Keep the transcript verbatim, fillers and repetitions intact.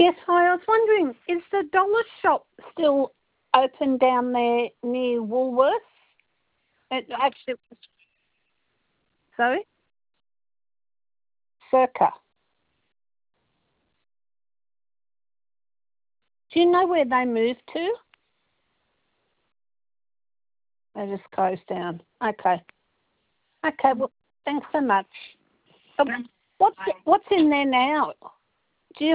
Yes, hi. I was wondering, is the dollar shop still open down there near Woolworths? It actually, sorry? Circa. Do you know where they moved to? They just closed down. Okay. Okay, well, thanks so much. Um, What's what's in there now?